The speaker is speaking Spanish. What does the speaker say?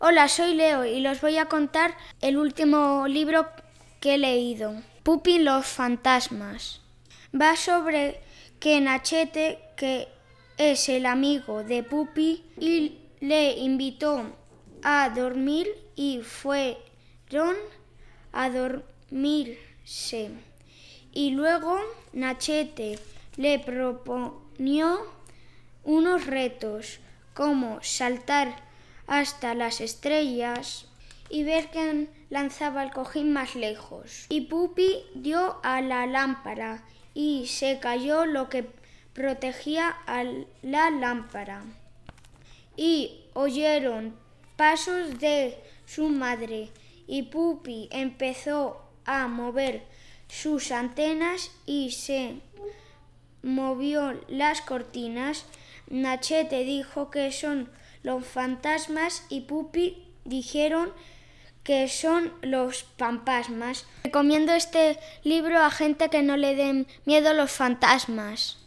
Hola, soy Leo y os voy a contar el último libro que he leído, Pupi los fantasmas. Va sobre que Nachete, que es el amigo de Pupi, y le invitó a dormir y fueron a dormirse. Y luego Nachete le proponió unos retos como saltar hasta las estrellas y ver quién lanzaba el cojín más lejos. Y Pupi dio a la lámpara y se cayó lo que protegía a la lámpara. Y oyeron pasos de su madre y Pupi empezó a mover sus antenas y se movió las cortinas. Nachete dijo que son los fantasmas y Pupi dijeron que son los fantasmas. Recomiendo este libro a gente que no le den miedo los fantasmas.